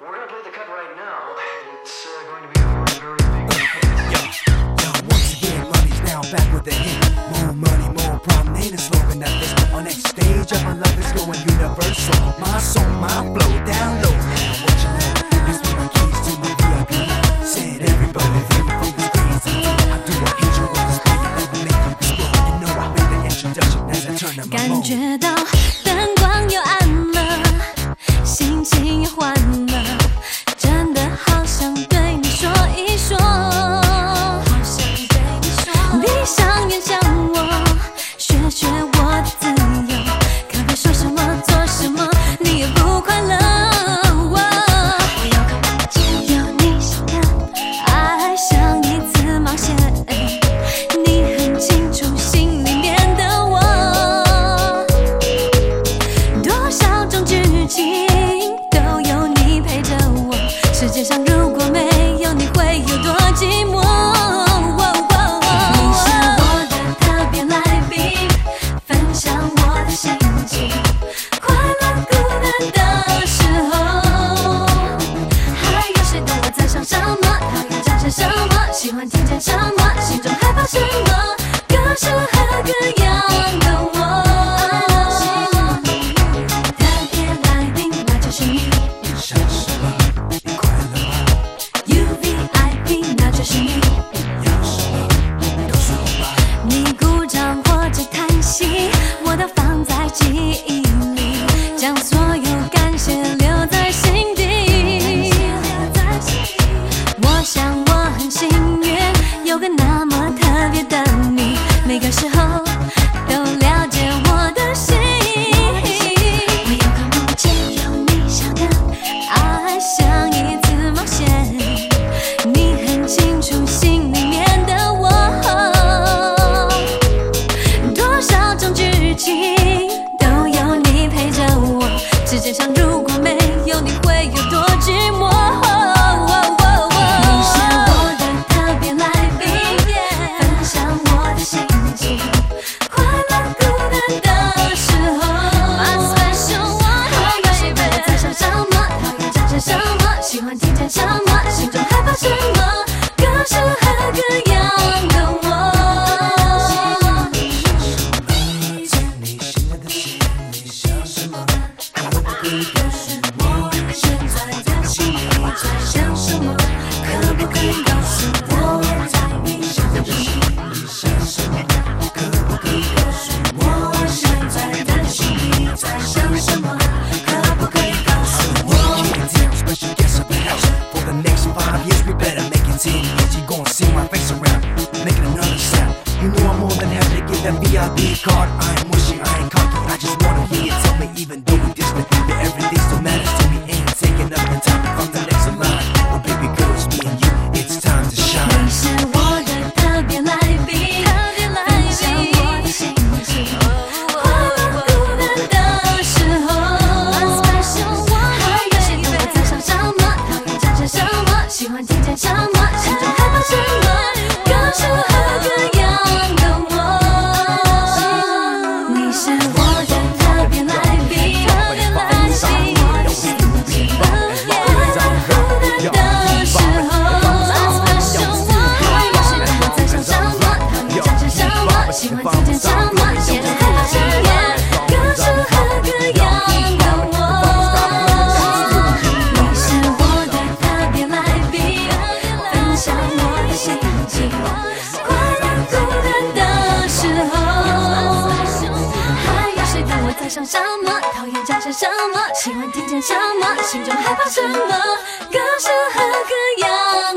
We're gonna play the cut right now. It's going to be a very big hit. Yo, once again, money's now back with a hit. More money, more problem, ain't a slogan that this. On next stage of my life is going universal. My soul, my flow, down low. Now what you know, this be my keys to my VIP. Said everybody, everything is crazy. I do what angel on the speed, let me make you explode. You know I made the introduction as I turn on my 感 mode. 觉到灯光又暗了，心情也换了，真的好想对你说一说。闭上眼想我，学学我的自由，可别说什么做什么，你也不快乐。我有个梦境，有你想的爱，像一次冒险。你很清楚心里面的我，多少种剧情都有你陪着我。世界上如果没有你，会有多寂寞？你是我的特别来宾，分享我的心情，快乐孤单的时候，还有谁懂我在想什么？讨厌讲些什么？喜欢听见什么？心中害怕什么？各式各样的我。特别来宾，那就是你。 想什么？你快乐吗？ UVIP， 那就是你。 要什么？告诉我吧。 你鼓掌或者叹息，我都放在记忆里，将所有感谢留在心底。我想我很幸运，有个那么特别的你，每个时候都了解我的心。我有个梦境，有你想的爱，像一次冒险。你很清楚心里面的我，多少种剧情都有你陪着我。世界上如果没有你，会有多寂寞？你是我的特别来宾，分享我的心情，快乐孤单的时候，还有谁懂我在想什么？讨厌讲些什么？喜欢听见什么？心中害怕什么？各式各样的我。 在你心爱的心里想什么？可不可以告诉我？现在的心里在想什么？可不可以告诉我？在你心爱的心里想什么？可不可以告诉我？现在的心里在想什么？可不可以告诉我？Special guest of the house for the next 5 years. We better make it 10 years. You gon' see my face around, making another sound. You know I'm more than happy to give that VIP card. I ain't wishing, I ain't cocky. I just wanna hear you tell me, even though we distant, that everything still matters to me. Ain't taking up the time from the next line. Oh baby girl, it's me and you. It's time to shine. 你是我的特别来宾，分享我的心情，快乐孤单的时候，还有谁懂我在想什么？讨厌讲些什么？喜欢听见什么？心中害怕什么？各式各样的我。你是我的特别来宾，分享我的心情，快乐孤单的时候。喜欢听见什么？心中害怕什么？各式各样的我。你是我的特别来宾，分享我的心情，快乐孤单的时候，还有谁懂我在想什么？讨厌讲些什么？喜欢听见什么？心中害怕什么？各式各样。